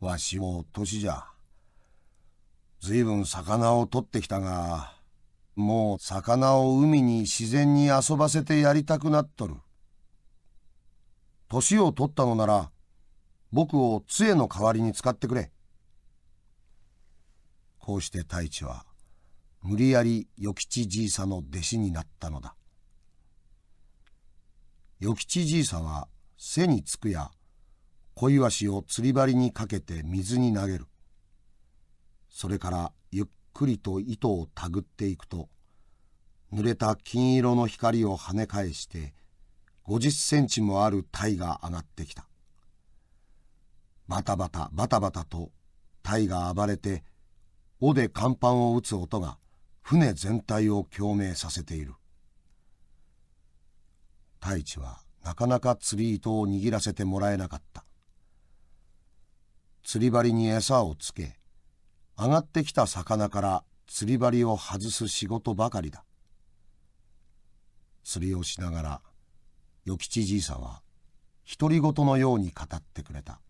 わしも年じゃ。ずいぶん魚を取ってきたが、もう魚を海に自然に遊ばせてやりたくなっとる。年を取ったのなら、僕を杖の代わりに使ってくれ。こうして太一は無理やり与吉じいさの弟子になったのだ。与吉じいさは背につくや小イワシを釣り針にかけて水に投げる。それからゆっくりと糸をたぐっていくと、濡れた金色の光を跳ね返して50センチもある鯛が上がってきた。バタバタバタバタと鯛が暴れて尾で甲板を打つ音が船全体を共鳴させている。太一はなかなか釣り糸を握らせてもらえなかった。釣り針に餌をつけ、上がってきた魚から釣り針を外す仕事ばかりだ。釣りをしながら与吉じいさんは独り言のように語ってくれた。